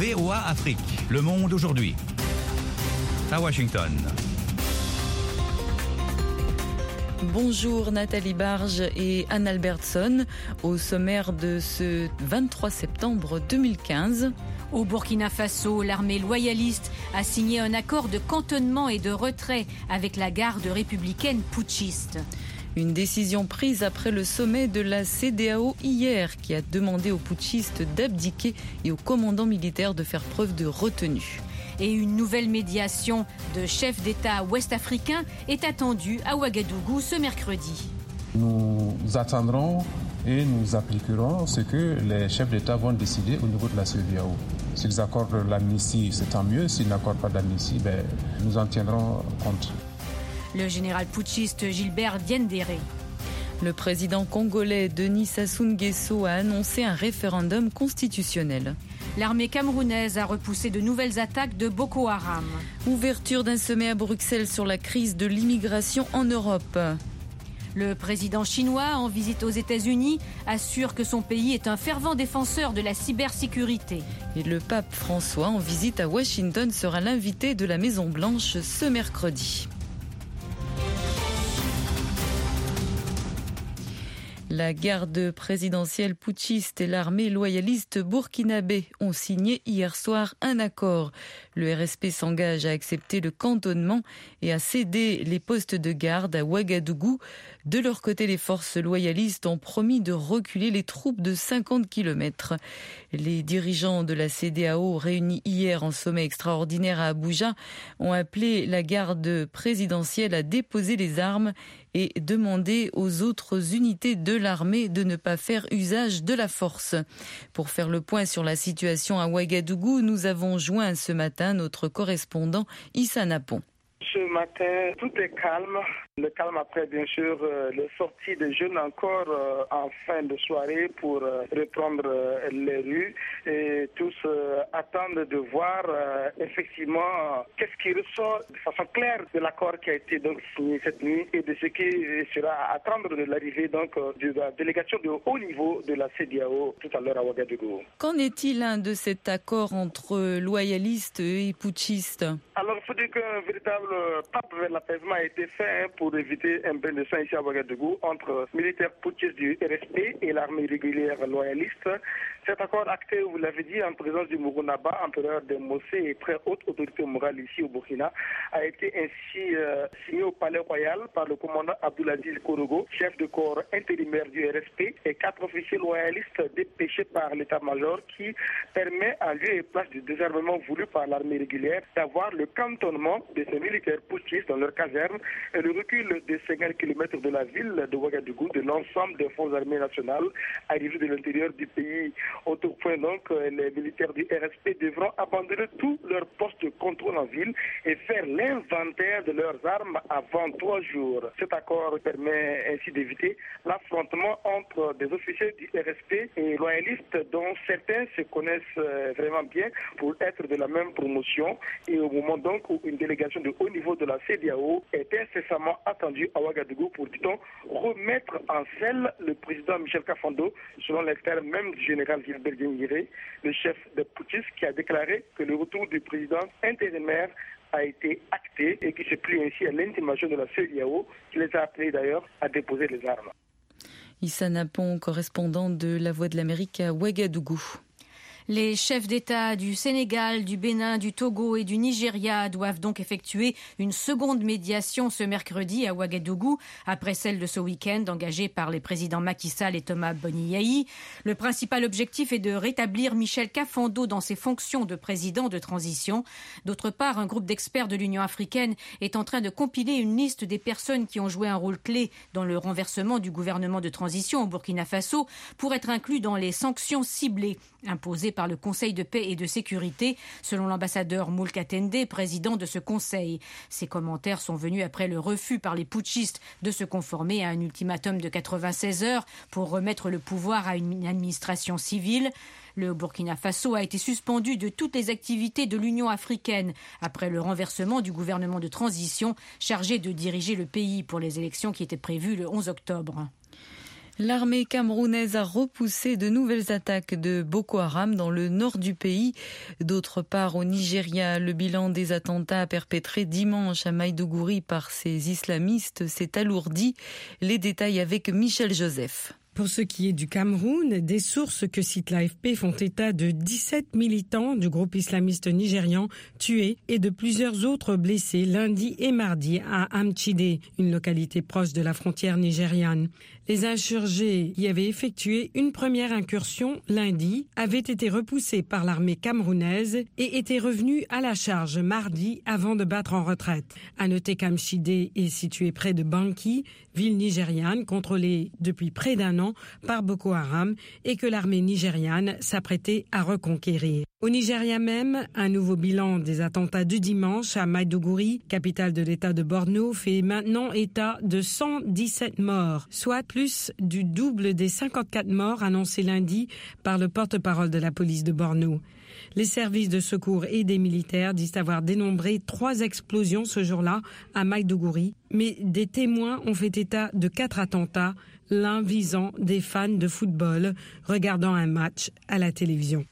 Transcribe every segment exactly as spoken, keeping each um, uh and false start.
V O A Afrique. Le monde aujourd'hui. À Washington. Bonjour Nathalie Barge et Anne Albertson. Au sommaire de ce vingt-trois septembre deux mille quinze. Au Burkina Faso, l'armée loyaliste a signé un accord de cantonnement et de retrait avec la garde républicaine putschiste. Une décision prise après le sommet de la C D A O hier qui a demandé aux putschistes d'abdiquer et aux commandants militaires de faire preuve de retenue. Et une nouvelle médiation de chefs d'État ouest-africains est attendue à Ouagadougou ce mercredi. Nous attendrons et nous appliquerons ce que les chefs d'État vont décider au niveau de la C D A O. S'ils accordent l'amnistie, c'est tant mieux. S'ils n'accordent pas d'amnistie, ben, nous en tiendrons compte. Le général putschiste Gilbert Diendéré. Le président congolais Denis Sassou Nguesso a annoncé un référendum constitutionnel. L'armée camerounaise a repoussé de nouvelles attaques de Boko Haram. Ouverture d'un sommet à Bruxelles sur la crise de l'immigration en Europe. Le président chinois, en visite aux États-Unis, assure que son pays est un fervent défenseur de la cybersécurité. Et le pape François, en visite à Washington, sera l'invité de la Maison-Blanche ce mercredi. La garde présidentielle putschiste et l'armée loyaliste burkinabé ont signé hier soir un accord. Le R S P s'engage à accepter le cantonnement et à céder les postes de garde à Ouagadougou. De leur côté, les forces loyalistes ont promis de reculer les troupes de cinquante kilomètres. Les dirigeants de la C D A O, réunis hier en sommet extraordinaire à Abuja, ont appelé la garde présidentielle à déposer les armes et demander aux autres unités de l'armée de ne pas faire usage de la force. Pour faire le point sur la situation à Ouagadougou, nous avons joint ce matin notre correspondant Issa Napon. Ce matin, tout est calme. Le calme après, bien sûr, euh, les sorties des jeunes encore euh, en fin de soirée pour euh, reprendre euh, les rues. Et tous euh, attendent de voir euh, effectivement euh, qu'est-ce qui ressort de façon claire de l'accord qui a été donc signé cette nuit et de ce qui sera à attendre de l'arrivée donc euh, de la délégation de haut niveau de la C D A O tout à l'heure à Ouagadougou. Qu'en est-il hein, de cet accord entre loyalistes et putschistes ? Alors, il faut dire qu'un véritable pape vers l'apaisement a été fait hein, pour éviter un bain de sang ici à Ouagadougou entre militaires putschistes du R S P et l'armée régulière loyaliste. Cet accord acté, vous l'avez dit, en présence du Mourounaba, empereur des Mossé et très haute autorité morale ici au Burkina, a été ainsi euh, signé au Palais Royal par le commandant Abdoulaziz Korogo, chef de corps intérimaire du R S P, et quatre officiers loyalistes dépêchés par l'état-major qui permet en lieu et place du désarmement voulu par l'armée régulière d'avoir le cantonnement de ces militaires putschistes dans leur caserne et le recul de cinquante kilomètres de la ville de Ouagadougou de l'ensemble des forces armées nationales arrivées de l'intérieur du pays. Autre point donc, les militaires du R S P devront abandonner tous leurs postes de contrôle en ville et faire l'inventaire de leurs armes avant trois jours. Cet accord permet ainsi d'éviter l'affrontement entre des officiers du R S P et loyalistes dont certains se connaissent vraiment bien pour être de la même promotion et au moment donc où une délégation de haut niveau de la C D A O est incessamment attendue à Ouagadougou pour, dit-on, remettre en selle le président Michel Kafando, selon les termes même du général Gilbert Diendéré, le chef des putschistes, qui a déclaré que le retour du président intérimaire a été acté et qui se plie ainsi à l'intimation de la C D A O, qui les a appelés d'ailleurs à déposer les armes. Issa Napon, correspondant de La Voix de l'Amérique à Ouagadougou. Les chefs d'État du Sénégal, du Bénin, du Togo et du Nigeria doivent donc effectuer une seconde médiation ce mercredi à Ouagadougou, après celle de ce week-end engagée par les présidents Macky Sall et Thomas Boniyahi. Le principal objectif est de rétablir Michel Kafando dans ses fonctions de président de transition. D'autre part, un groupe d'experts de l'Union africaine est en train de compiler une liste des personnes qui ont joué un rôle clé dans le renversement du gouvernement de transition au Burkina Faso pour être inclus dans les sanctions ciblées imposées par le Conseil de paix et de sécurité, selon l'ambassadeur Moulka Tende, président de ce conseil. Ces commentaires sont venus après le refus par les putschistes de se conformer à un ultimatum de quatre-vingt-seize heures pour remettre le pouvoir à une administration civile. Le Burkina Faso a été suspendu de toutes les activités de l'Union africaine après le renversement du gouvernement de transition chargé de diriger le pays pour les élections qui étaient prévues le onze octobre. L'armée camerounaise a repoussé de nouvelles attaques de Boko Haram dans le nord du pays. D'autre part, au Nigeria, le bilan des attentats perpétrés dimanche à Maïdougouri par ces islamistes s'est alourdi. Les détails avec Michel Joseph. Pour ce qui est du Cameroun, des sources que cite l'A F P font état de dix-sept militants du groupe islamiste nigérian tués et de plusieurs autres blessés lundi et mardi à Amchide, une localité proche de la frontière nigériane. Les insurgés y avaient effectué une première incursion lundi, avaient été repoussés par l'armée camerounaise et étaient revenus à la charge mardi avant de battre en retraite. À noter qu'Amchide est situé près de Banki, ville nigériane contrôlée depuis près d'un an par Boko Haram et que l'armée nigériane s'apprêtait à reconquérir. Au Nigeria même, un nouveau bilan des attentats du dimanche à Maïdougouri, capitale de l'État de Borno, fait maintenant état de cent dix-sept morts, soit plus du double des cinquante-quatre morts annoncés lundi par le porte-parole de la police de Borno. Les services de secours et des militaires disent avoir dénombré trois explosions ce jour-là à Maïdougouri, mais des témoins ont fait état de quatre attentats, l'un visant des fans de football regardant un match à la télévision.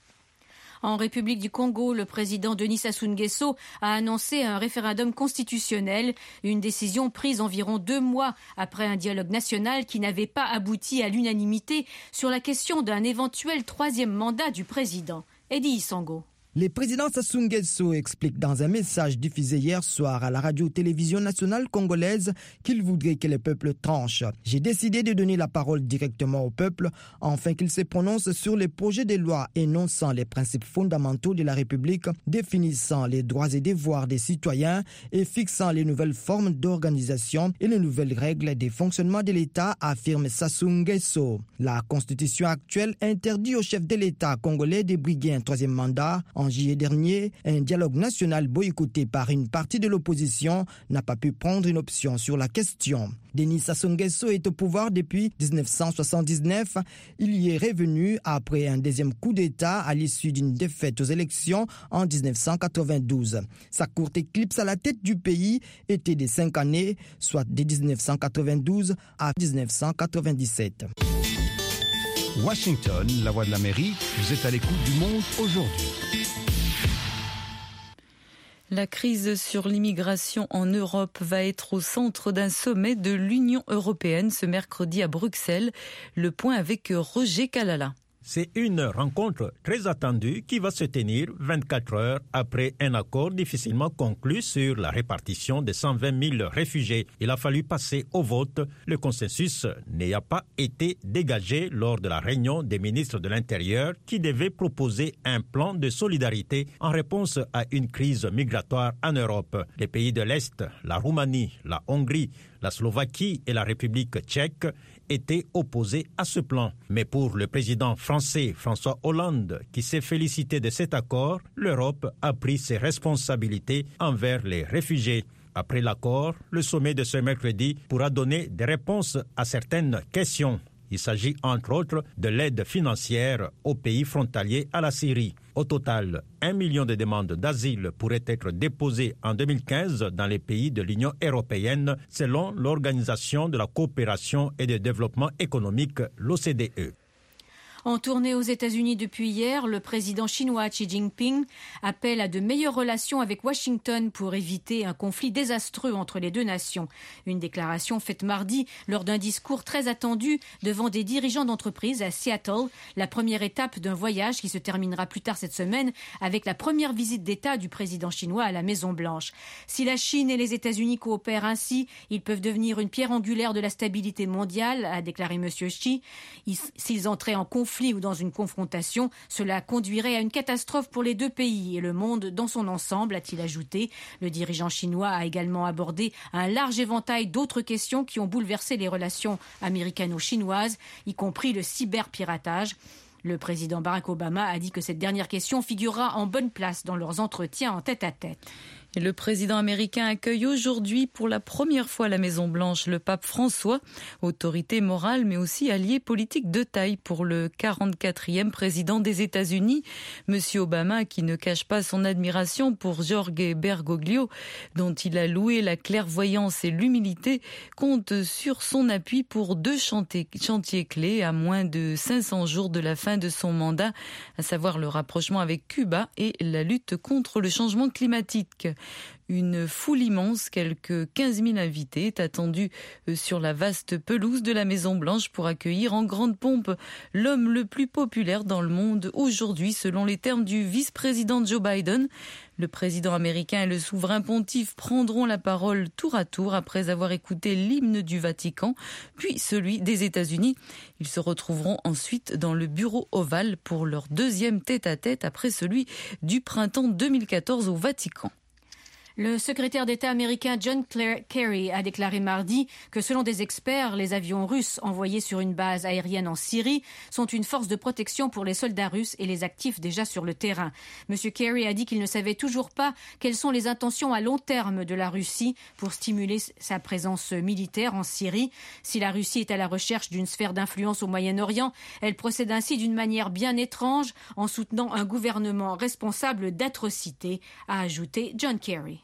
En République du Congo, le président Denis Sassou Nguesso a annoncé un référendum constitutionnel, une décision prise environ deux mois après un dialogue national qui n'avait pas abouti à l'unanimité sur la question d'un éventuel troisième mandat du président. Eddie Isango. Le président Sassou Nguesso explique dans un message diffusé hier soir à la radio-télévision nationale congolaise qu'il voudrait que le peuple tranche. J'ai décidé de donner la parole directement au peuple afin qu'il se prononce sur les projets de loi énonçant les principes fondamentaux de la République, définissant les droits et devoirs des citoyens et fixant les nouvelles formes d'organisation et les nouvelles règles de fonctionnement de l'État, affirme Sassou Nguesso. La constitution actuelle interdit au chef de l'État congolais de briguer un troisième mandat. En juillet dernier, un dialogue national boycotté par une partie de l'opposition n'a pas pu prendre une option sur la question. Denis Sassou Nguesso est au pouvoir depuis dix-neuf cent soixante-dix-neuf. Il y est revenu après un deuxième coup d'État à l'issue d'une défaite aux élections en dix-neuf cent quatre-vingt-douze. Sa courte éclipse à la tête du pays était de cinq années, soit de dix-neuf cent quatre-vingt-douze à dix-neuf cent quatre-vingt-dix-sept. Washington, la voix de l'Amérique, vous êtes à l'écoute du monde aujourd'hui. La crise sur l'immigration en Europe va être au centre d'un sommet de l'Union européenne ce mercredi à Bruxelles. Le point avec Roger Kalala. C'est une rencontre très attendue qui va se tenir vingt-quatre heures après un accord difficilement conclu sur la répartition des cent vingt mille réfugiés. Il a fallu passer au vote. Le consensus n'a pas été dégagé lors de la réunion des ministres de l'Intérieur qui devaient proposer un plan de solidarité en réponse à une crise migratoire en Europe. Les pays de l'Est, la Roumanie, la Hongrie, la Slovaquie et la République tchèque étaient opposés à ce plan. Mais pour le président français François Hollande, qui s'est félicité de cet accord, l'Europe a pris ses responsabilités envers les réfugiés. Après l'accord, le sommet de ce mercredi pourra donner des réponses à certaines questions. Il s'agit entre autres de l'aide financière aux pays frontaliers à la Syrie. Au total, un million de demandes d'asile pourraient être déposées en deux mille quinze dans les pays de l'Union européenne, selon l'Organisation de la coopération et du développement économique, l'O C D E. En tournée aux États-Unis depuis hier, le président chinois Xi Jinping appelle à de meilleures relations avec Washington pour éviter un conflit désastreux entre les deux nations. Une déclaration faite mardi lors d'un discours très attendu devant des dirigeants d'entreprises à Seattle, la première étape d'un voyage qui se terminera plus tard cette semaine avec la première visite d'État du président chinois à la Maison-Blanche. Si la Chine et les États-Unis coopèrent ainsi, ils peuvent devenir une pierre angulaire de la stabilité mondiale, a déclaré M. Xi. S'ils entraient en conflit ou dans une confrontation, cela conduirait à une catastrophe pour les deux pays et le monde dans son ensemble, a-t-il ajouté. Le dirigeant chinois a également abordé un large éventail d'autres questions qui ont bouleversé les relations américano-chinoises, y compris le cyberpiratage. Le président Barack Obama a dit que cette dernière question figurera en bonne place dans leurs entretiens en tête-à-tête. Et le président américain accueille aujourd'hui pour la première fois à la Maison-Blanche le pape François, autorité morale mais aussi allié politique de taille pour le quarante-quatrième président des États-Unis. Monsieur Obama, qui ne cache pas son admiration pour Jorge Bergoglio, dont il a loué la clairvoyance et l'humilité, compte sur son appui pour deux chantiers clés à moins de cinq cents jours de la fin de son mandat, à savoir le rapprochement avec Cuba et la lutte contre le changement climatique. Une foule immense, quelques quinze mille invités, est attendue sur la vaste pelouse de la Maison-Blanche pour accueillir en grande pompe l'homme le plus populaire dans le monde aujourd'hui, selon les termes du vice-président Joe Biden. Le président américain et le souverain pontife prendront la parole tour à tour après avoir écouté l'hymne du Vatican, puis celui des États-Unis. Ils se retrouveront ensuite dans le bureau ovale pour leur deuxième tête-à-tête après celui du printemps deux mille quatorze au Vatican. Le secrétaire d'État américain John Kerry a déclaré mardi que selon des experts, les avions russes envoyés sur une base aérienne en Syrie sont une force de protection pour les soldats russes et les actifs déjà sur le terrain. Monsieur Kerry a dit qu'il ne savait toujours pas quelles sont les intentions à long terme de la Russie pour stimuler sa présence militaire en Syrie. Si la Russie est à la recherche d'une sphère d'influence au Moyen-Orient, elle procède ainsi d'une manière bien étrange en soutenant un gouvernement responsable d'atrocités, a ajouté John Kerry.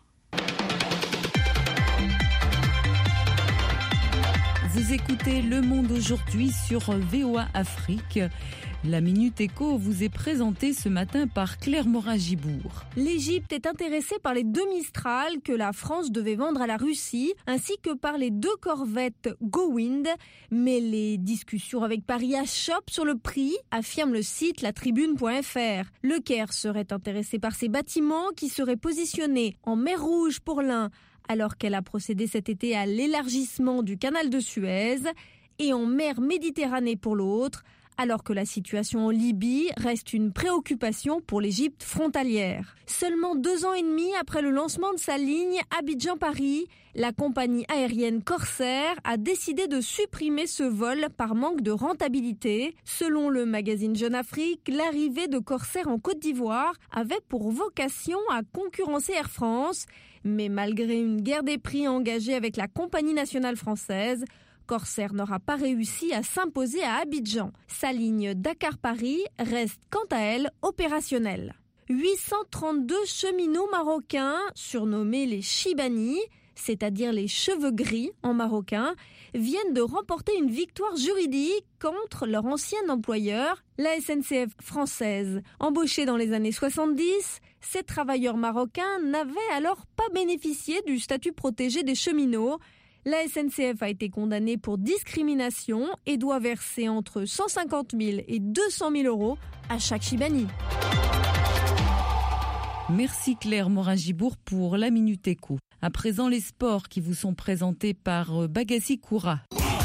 Vous écoutez Le Monde aujourd'hui sur V O A Afrique. La Minute Éco vous est présentée ce matin par Claire Morin-Gibour. L'Égypte est intéressée par les deux Mistral que la France devait vendre à la Russie, ainsi que par les deux corvettes Go Wind. Mais les discussions avec Paris achoppent sur le prix, affirme le site la tribune point f r. Le Caire serait intéressé par ces bâtiments qui seraient positionnés en mer Rouge pour l'un, alors qu'elle a procédé cet été à l'élargissement du canal de Suez, et en mer Méditerranée pour l'autre, alors que la situation en Libye reste une préoccupation pour l'Égypte frontalière. Seulement deux ans et demi après le lancement de sa ligne Abidjan-Paris, la compagnie aérienne Corsair a décidé de supprimer ce vol par manque de rentabilité. Selon le magazine Jeune Afrique, l'arrivée de Corsair en Côte d'Ivoire avait pour vocation à concurrencer Air France. Mais malgré une guerre des prix engagée avec la compagnie nationale française, Corsair n'aura pas réussi à s'imposer à Abidjan. Sa ligne Dakar-Paris reste quant à elle opérationnelle. huit cent trente-deux cheminots marocains, surnommés les Chibani, c'est-à-dire les cheveux gris en marocain, viennent de remporter une victoire juridique contre leur ancien employeur, la S N C F française. Embauchés dans les années soixante-dix, ces travailleurs marocains n'avaient alors pas bénéficié du statut protégé des cheminots. La S N C F a été condamnée pour discrimination et doit verser entre cent cinquante mille et deux cent mille euros à chaque Chibani. Merci Claire Morin-Gibour pour la Minute Éco. À présent, les sports qui vous sont présentés par Bagassi Koura.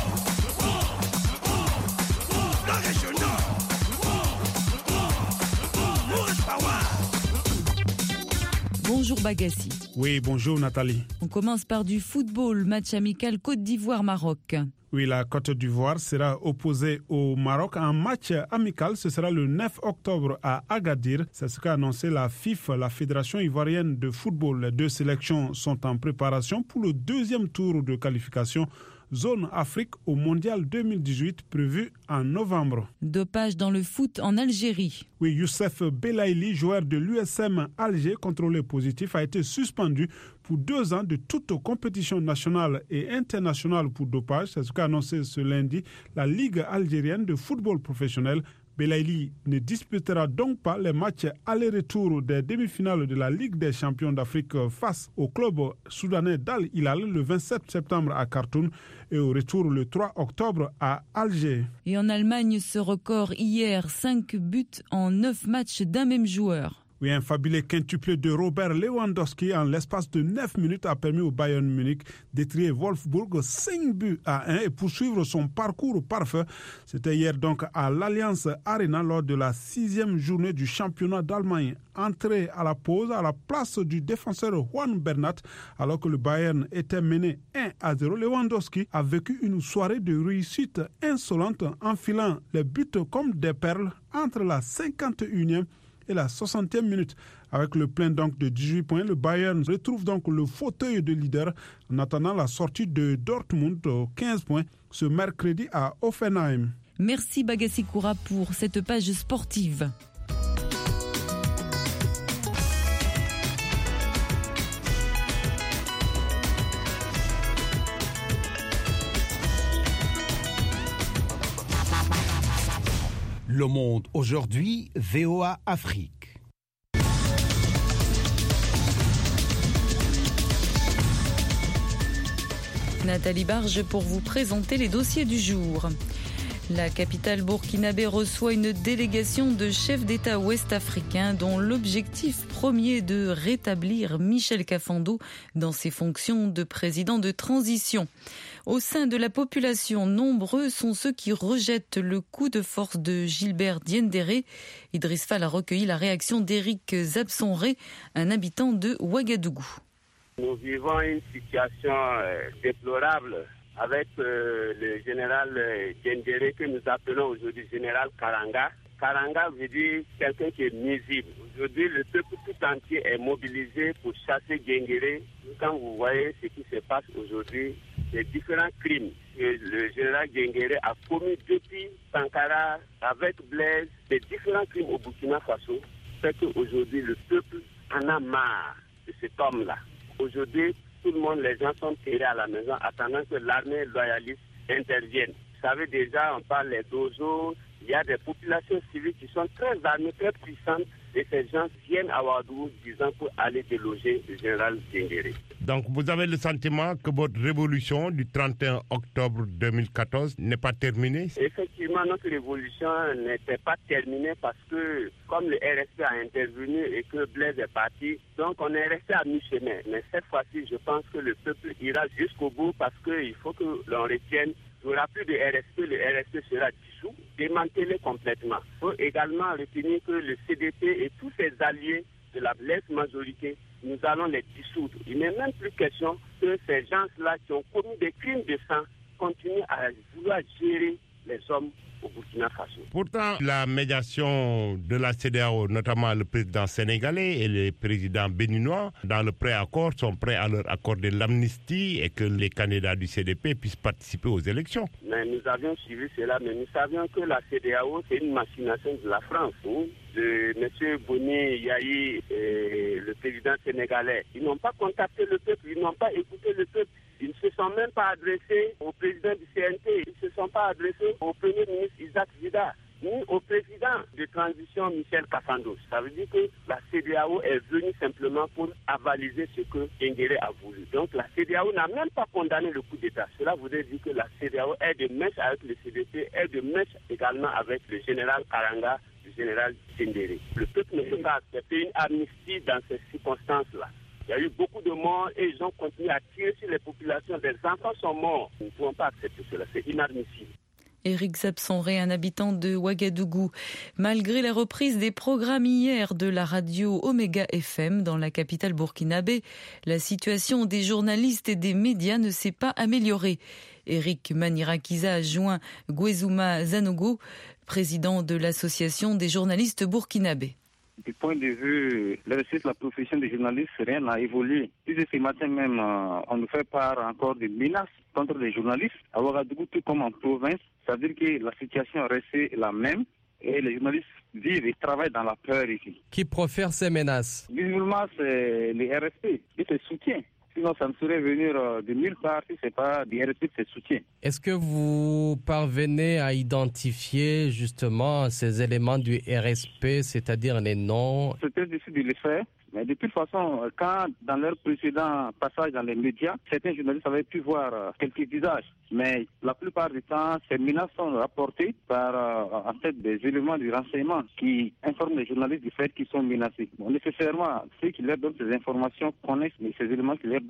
Bonjour Bagassi. Oui, bonjour Nathalie. On commence par du football, match amical Côte d'Ivoire-Maroc. Oui, la Côte d'Ivoire sera opposée au Maroc en match amical. Ce sera le neuf octobre à Agadir. C'est ce qu'a annoncé la FIFA, la Fédération ivoirienne de football. Les deux sélections sont en préparation pour le deuxième tour de qualification Zone Afrique au Mondial deux mille dix-huit prévu en novembre. Dopage dans le foot en Algérie. Oui, Youssef Belaïli, joueur de l'U S M Alger, contrôlé positif, a été suspendu pour deux ans de toute compétition nationale et internationale pour dopage. C'est ce qu'a annoncé ce lundi la Ligue algérienne de football professionnel. Belaïli ne disputera donc pas les matchs aller-retour des demi-finales de la Ligue des champions d'Afrique face au club soudanais d'Al Hilal le vingt-sept septembre à Khartoum et au retour le trois octobre à Alger. Et en Allemagne, ce record hier, cinq buts en neuf matchs d'un même joueur. Oui, un fabuleux quintuplé de Robert Lewandowski en l'espace de neuf minutes a permis au Bayern Munich d'étrier Wolfsburg cinq buts à un et poursuivre son parcours parfait. C'était hier donc à l'Allianz Arena lors de la sixième journée du championnat d'Allemagne. Entré à la pause à la place du défenseur Juan Bernat alors que le Bayern était mené un à zéro. Lewandowski a vécu une soirée de réussite insolente, enfilant les buts comme des perles entre la cinquante et unième et la soixantième minute. Avec le plein donc de dix-huit points, le Bayern retrouve donc le fauteuil de leader en attendant la sortie de Dortmund aux quinze points ce mercredi à Hoffenheim. Merci Bagassi Koura pour cette page sportive. Le Monde aujourd'hui, V O A Afrique. Nathalie Barge pour vous présenter les dossiers du jour. La capitale burkinabé reçoit une délégation de chefs d'État ouest-africains dont l'objectif premier est de rétablir Michel Kafando dans ses fonctions de président de transition. Au sein de la population, nombreux sont ceux qui rejettent le coup de force de Gilbert Diendéré. Idriss Fall a recueilli la réaction d'Éric Zabsonré, un habitant de Ouagadougou. Nous vivons une situation euh, déplorable avec euh, le général euh, Diendéré que nous appelons aujourd'hui général Karanga. Karanga veut dire quelqu'un qui est nuisible. Aujourd'hui, le peuple tout entier est mobilisé pour chasser Diendéré. Quand vous voyez ce qui se passe aujourd'hui, les différents crimes que le général Diendéré a commis depuis Sankara avec Blaise, les différents crimes au Burkina Faso, fait qu'aujourd'hui le peuple en a marre de cet homme-là. Aujourd'hui, tout le monde, les gens sont tirés à la maison attendant que l'armée loyaliste intervienne. Vous savez déjà, on parle des dozos, il y a des populations civiles qui sont très armées, très puissantes, et ces gens viennent à Ouagadougou disant pour aller déloger le général Diendéré. Donc vous avez le sentiment que votre révolution du trente et un octobre deux mille quatorze n'est pas terminée? Effectivement, notre révolution n'était pas terminée parce que comme le R S P a intervenu et que Blaise est parti, donc on est resté à mi-chemin. Mais cette fois-ci, je pense que le peuple ira jusqu'au bout parce qu'il faut que l'on retienne. Il n'y aura plus de R S P, le R S P sera dissous, démantelé complètement. Il faut également retenir que le C D P et tous ses alliés de la blesse majorité, nous allons les dissoudre. Il n'est même plus question que ces gens-là qui ont commis des crimes de sang continuent à vouloir gérer les hommes au Burkina Faso. Pourtant, la médiation de la C E D E A O, notamment le président sénégalais et le président béninois, dans le préaccord, sont prêts à leur accorder l'amnistie et que les candidats du C D P puissent participer aux élections. Mais nous avions suivi cela, mais nous savions que la C E D E A O, c'est une machination de la France. Hein? De M. Boni Yahi et le président sénégalais, ils n'ont pas contacté le peuple, ils n'ont pas écouté le peuple. Ils ne se sont même pas adressés au président du C N T, ils ne se sont pas adressés au premier ministre Isaac Zida, ni au président de transition Michel Kafando. Ça veut dire que la C E D E A O est venue simplement pour avaliser ce que Diendéré a voulu. Donc la C E D E A O n'a même pas condamné le coup d'État. Cela voudrait dire que la C E D E A O est de mèche avec le C D P, est de mèche également avec le général Karanga, le général Diendéré. Le peuple ne peut pas accepter une amnistie dans ces circonstances-là. Il y a eu beaucoup de morts et ils ont continué à tirer sur les populations. Des enfants sont morts. Nous ne pouvons pas accepter cela. C'est inadmissible. Éric Zabsonré, un habitant de Ouagadougou. Malgré la reprise des programmes hier de la radio Omega F M dans la capitale burkinabé, la situation des journalistes et des médias ne s'est pas améliorée. Éric Manirakiza a joint Gwezouma Zanogo, président de l'association des journalistes burkinabés. Du point de vue de la profession de journaliste, rien n'a évolué. Puis ce matin même, on nous fait part encore de menaces contre les journalistes. À Ouagadougou, tout comme en province, ça veut dire que la situation reste la même et les journalistes vivent et travaillent dans la peur ici. Qui profère ces menaces? Visiblement, c'est les R S P qui se soutiennent. Sinon, ça ne saurait venir de nulle part si ce n'est pas des R S P qui se soutiennent. Est-ce que vous parvenez à identifier justement ces éléments du R S P, c'est-à-dire les noms? C'est très difficile de le faire. Mais de toute façon, quand dans leur précédent passage dans les médias, certains journalistes avaient pu voir quelques visages. Mais la plupart du temps, ces menaces sont rapportées par euh, en fait des éléments du renseignement qui informent les journalistes du fait qu'ils sont menacés. Bon, nécessairement, ceux qui leur donnent ces informations connaissent ces éléments qui leur donnent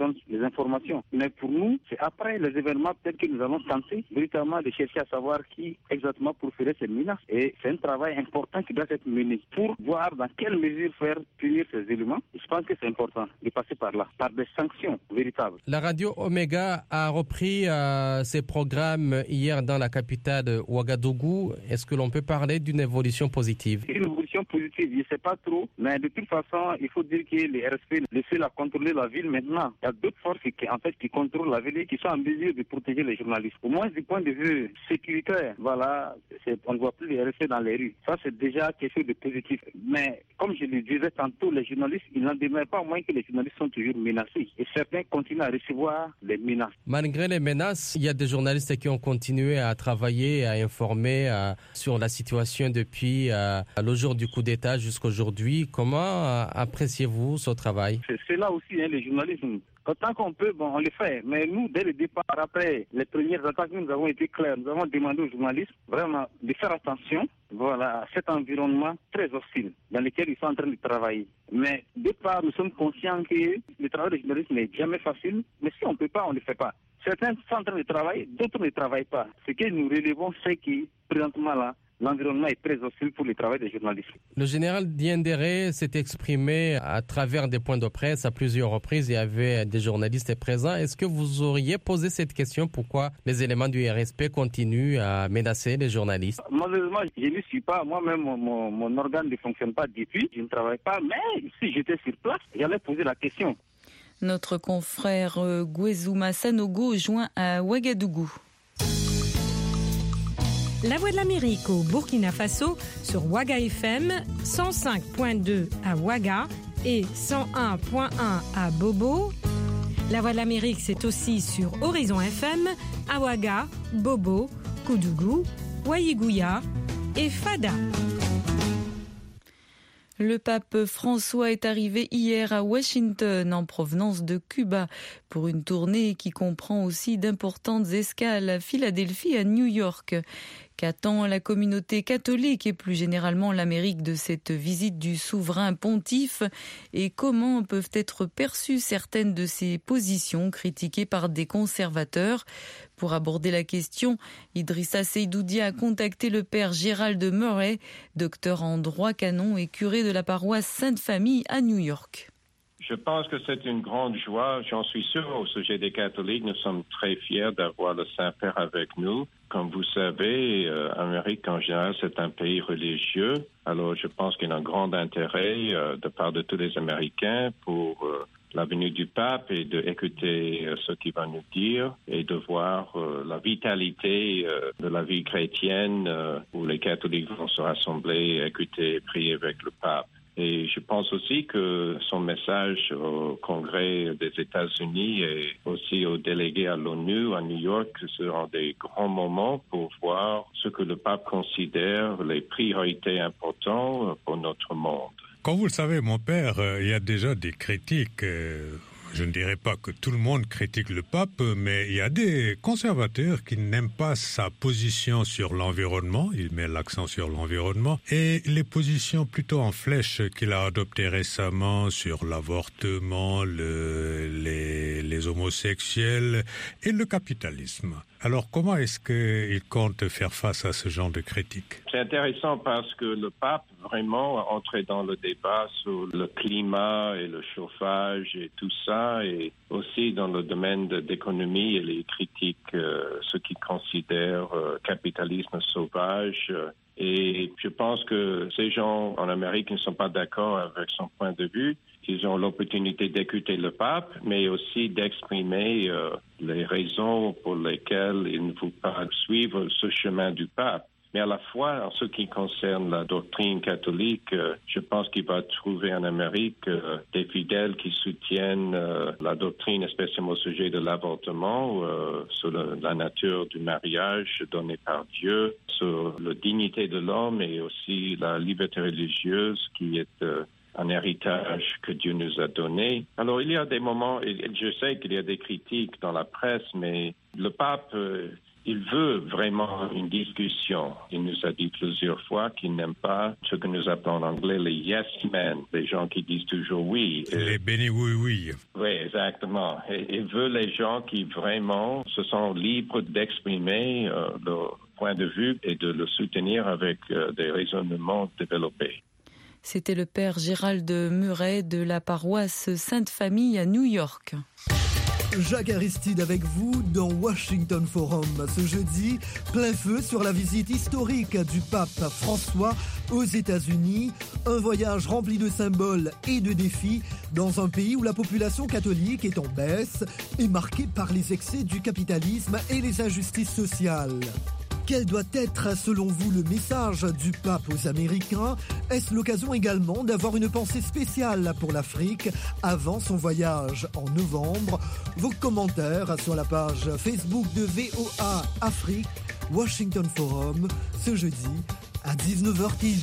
donne les informations. Mais pour nous, c'est après les événements peut-être que nous allons tenter véritablement de chercher à savoir qui exactement proférait ces menaces. Et c'est un travail important qui doit être mené pour voir dans quelle mesure faire punir ces éléments. Je pense que c'est important de passer par là, par des sanctions véritables. La radio Omega a repris euh, ses programmes hier dans la capitale Ouagadougou. Est-ce que l'on peut parler d'une évolution positive? Une évolution positive, je ne sais pas trop, mais de toute façon, il faut dire que les R S P les seuls à contrôler la ville maintenant. Il y a d'autres forces qui, en fait, qui contrôlent la ville et qui sont en mesure de protéger les journalistes. Au moins du point de vue sécuritaire, voilà, on ne voit plus les R S P dans les rues. Ça, c'est déjà quelque chose de positif. Mais comme je le disais tantôt, les journalistes, il n'en demeure pas moins que les journalistes sont toujours menacés. Et certains continuent à recevoir des menaces. Malgré les menaces, il y a des journalistes qui ont continué à travailler, à informer euh, sur la situation depuis euh, le jour du coup d'État jusqu'à aujourd'hui. Comment euh, appréciez-vous ce travail? C'est, c'est là aussi, hein, les journalistes. Autant qu'on peut, bon, on le fait. Mais nous, dès le départ, après les premières attaques, nous avons été clairs. Nous avons demandé aux journalistes vraiment de faire attention, voilà, à cet environnement très hostile dans lequel ils sont en train de travailler. Mais de part, nous sommes conscients que le travail des journalistes n'est jamais facile. Mais si on ne peut pas, on ne le fait pas. Certains sont en train de travailler, d'autres ne travaillent pas. Ce que nous relevons, c'est que présentement là, l'environnement est très hostile pour le travail des journalistes. Le général Diendéré s'est exprimé à travers des points de presse à plusieurs reprises. Il y avait des journalistes présents. Est-ce que vous auriez posé cette question? Pourquoi les éléments du R S P continuent à menacer les journalistes? Malheureusement, je ne suis pas. Moi-même, mon, mon, mon organe ne fonctionne pas depuis. Je ne travaille pas. Mais si j'étais sur place, j'allais poser la question. Notre confrère euh, Gwezouma Sanogo joint à Ouagadougou. La Voix de l'Amérique au Burkina Faso sur Ouaga F M, cent cinq virgule deux à Ouaga et cent un virgule un à Bobo. La Voix de l'Amérique, c'est aussi sur Horizon F M, à Ouaga, Bobo, Koudougou, Ouaïgouya et Fada. Le pape François est arrivé hier à Washington en provenance de Cuba pour une tournée qui comprend aussi d'importantes escales à Philadelphie et à New York. Qu'attend la communauté catholique et plus généralement l'Amérique de cette visite du souverain pontife et comment peuvent être perçues certaines de ses positions critiquées par des conservateurs? Pour aborder la question, Idrissa Seydoudia a contacté le père Gérald Murray, docteur en droit canon et curé de la paroisse Sainte-Famille à New York. Je pense que c'est une grande joie, j'en suis sûr, au sujet des catholiques. Nous sommes très fiers d'avoir le Saint-Père avec nous. Comme vous savez, euh, l'Amérique en général, c'est un pays religieux. Alors je pense qu'il y a un grand intérêt euh, de part de tous les Américains pour euh, la venue du pape et d'écouter euh, ce qu'il va nous dire et de voir euh, la vitalité euh, de la vie chrétienne euh, où les catholiques vont se rassembler, écouter et prier avec le pape. Et je pense aussi que son message au Congrès des États-Unis et aussi aux délégués à l'ONU à New York seront des grands moments pour voir ce que le pape considère les priorités importantes pour notre monde. Comme vous le savez, mon père, il y a déjà des critiques. Je ne dirais pas que tout le monde critique le pape, mais il y a des conservateurs qui n'aiment pas sa position sur l'environnement. Il met l'accent sur l'environnement. Et les positions plutôt en flèche qu'il a adoptées récemment sur l'avortement, le, les, les homosexuels et le capitalisme. Alors, comment est-ce qu'il compte faire face à ce genre de critiques? C'est intéressant parce que le pape vraiment a entré dans le débat sur le climat et le chauffage et tout ça, et aussi dans le domaine de l'économie et les critiques, euh, ce qu'il considère euh, capitalisme sauvage. Euh, et je pense que ces gens en Amérique ne sont pas d'accord avec son point de vue. Ils ont l'opportunité d'écouter le pape, mais aussi d'exprimer euh, les raisons pour lesquelles ils ne vont pas suivre ce chemin du pape. Mais à la fois, en ce qui concerne la doctrine catholique, euh, je pense qu'il va trouver en Amérique euh, des fidèles qui soutiennent euh, la doctrine, spécialement au sujet de l'avortement, euh, sur le, la nature du mariage donné par Dieu, sur la dignité de l'homme et aussi la liberté religieuse qui est euh, un héritage que Dieu nous a donné. Alors, il y a des moments, et je sais qu'il y a des critiques dans la presse, mais le pape, euh, Il veut vraiment une discussion. Il nous a dit plusieurs fois qu'il n'aime pas ce que nous appelons en anglais les yes men, les gens qui disent toujours oui. Les bénis oui oui. Oui, exactement. Et il veut les gens qui vraiment se sont libres d'exprimer euh, leur point de vue et de le soutenir avec euh, des raisonnements développés. C'était le père Gérald Murray de la paroisse Sainte-Famille à New York. Jacques Aristide avec vous dans Washington Forum. Ce jeudi, plein feu sur la visite historique du pape François aux États-Unis. Un voyage rempli de symboles et de défis dans un pays où la population catholique est en baisse et marquée par les excès du capitalisme et les injustices sociales. Quel doit être, selon vous, le message du pape aux Américains ? Est-ce l'occasion également d'avoir une pensée spéciale pour l'Afrique avant son voyage en novembre ? Vos commentaires sur la page Facebook de V O A Afrique, Washington Forum, ce jeudi à dix-neuf heures pile.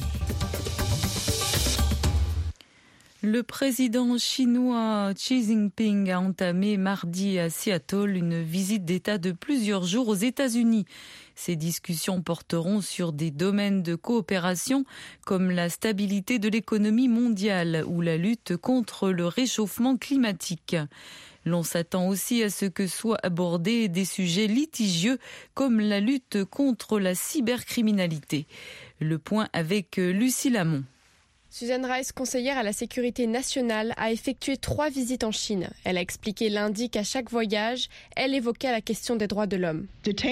Le président chinois Xi Jinping a entamé mardi à Seattle une visite d'État de plusieurs jours aux États-Unis. Ces discussions porteront sur des domaines de coopération comme la stabilité de l'économie mondiale ou la lutte contre le réchauffement climatique. L'on s'attend aussi à ce que soient abordés des sujets litigieux comme la lutte contre la cybercriminalité. Le point avec Lucie Lamont. Susan Rice, conseillère à la sécurité nationale, a effectué trois visites en Chine. Elle a expliqué lundi qu'à chaque voyage, elle évoquait la question des droits de l'homme.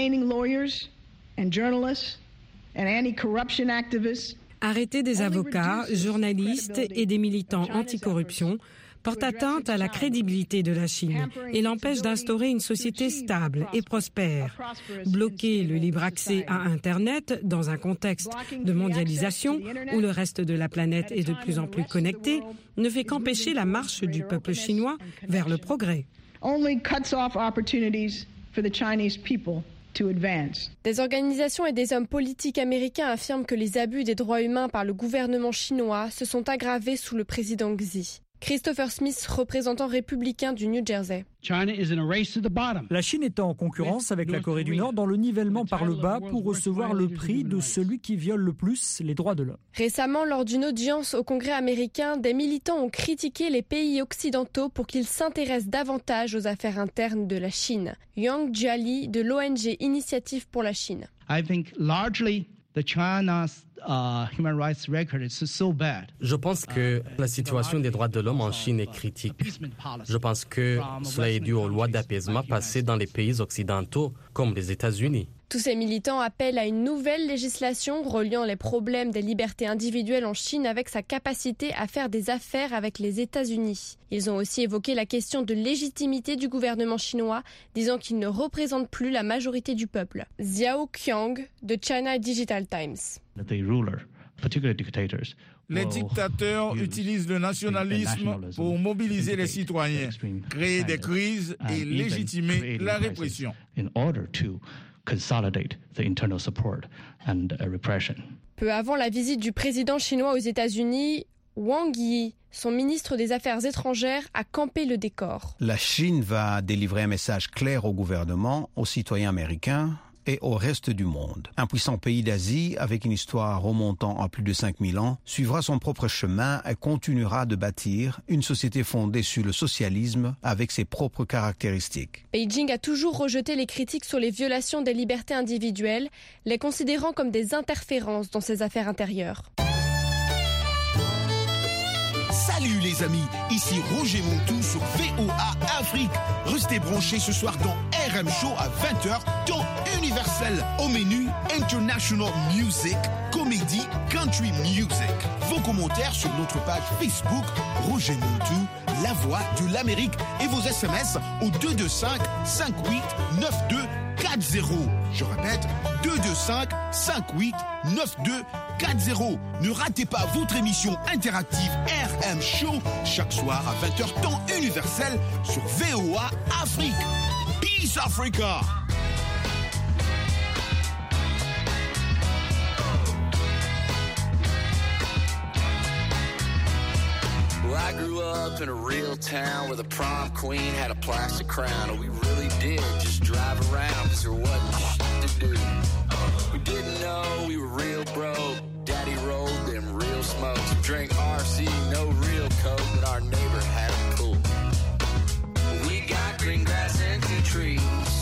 Arrêter des avocats, journalistes et des militants anticorruption porte atteinte à la crédibilité de la Chine et l'empêche d'instaurer une société stable et prospère. Bloquer le libre accès à Internet dans un contexte de mondialisation où le reste de la planète est de plus en plus connecté ne fait qu'empêcher la marche du peuple chinois vers le progrès. Des organisations et des hommes politiques américains affirment que les abus des droits humains par le gouvernement chinois se sont aggravés sous le président Xi. Christopher Smith, représentant républicain du New Jersey. La Chine est en concurrence avec la Corée du Nord dans le nivellement par le bas pour recevoir le prix de celui qui viole le plus les droits de l'homme. Récemment, lors d'une audience au Congrès américain, des militants ont critiqué les pays occidentaux pour qu'ils s'intéressent davantage aux affaires internes de la Chine. Yang Jiali de l'O N G Initiative pour la Chine. I think largely the China's Uh, human rights record is so bad. Je pense que la situation des droits de l'homme en Chine est critique. Je pense que cela est dû aux lois d'apaisement passées dans les pays occidentaux, comme les États-Unis. Tous ces militants appellent à une nouvelle législation reliant les problèmes des libertés individuelles en Chine avec sa capacité à faire des affaires avec les États-Unis. Ils ont aussi évoqué la question de légitimité du gouvernement chinois, disant qu'il ne représente plus la majorité du peuple. Xiao Qiang de China Digital Times. Les dictateurs utilisent le nationalisme pour mobiliser les citoyens, créer des crises et légitimer la répression. Peu avant la visite du président chinois aux États-Unis, Wang Yi, son ministre des Affaires étrangères, a campé le décor. La Chine va délivrer un message clair au gouvernement, aux citoyens américains et au reste du monde. Un puissant pays d'Asie, avec une histoire remontant à plus de cinq mille ans, suivra son propre chemin et continuera de bâtir une société fondée sur le socialisme avec ses propres caractéristiques. Beijing a toujours rejeté les critiques sur les violations des libertés individuelles, les considérant comme des interférences dans ses affaires intérieures. Salut les amis, ici Roger Montou sur V O A Afrique. Restez branchés ce soir dans R M Show à vingt heures, temps universel. Au menu, International Music, comédie, country music. Vos commentaires sur notre page Facebook, Roger Montou, la voix de l'Amérique. Et vos S M S au deux deux cinq, cinq huit neuf deux quatre zéro. Je répète, deux deux cinq, cinq huit neuf deux quatre zéro. Ne ratez pas votre émission interactive R M Show chaque soir à vingt heures temps universel sur V O A Afrique. Peace Africa! Well, I grew up in a real town where the prom queen had a plastic crown, and we really did just drive around because there wasn't shit to do. We didn't know we were real broke. Daddy rolled them real smokes. Drink R C, no real coke, but our neighbor had a pool. We got green grass and two trees,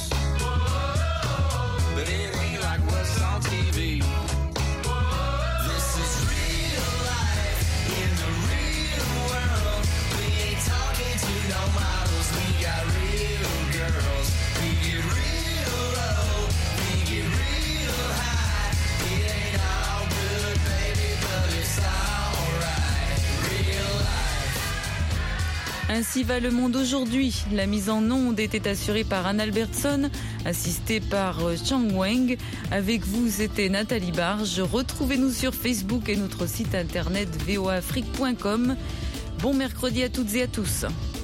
but it ain't like what's on T V. This is real life in the real world. We ain't talking to no models. We got real girls. We get real low. We get real high. It ain't all good, baby, but it's alright. Real life. Ainsi va le monde aujourd'hui. La mise en onde était assurée par Anne Albertson, assistée par Chang Weng. Avec vous, c'était Nathalie Barge. Retrouvez-nous sur Facebook et notre site internet v o a afrique point com. Bon mercredi à toutes et à tous.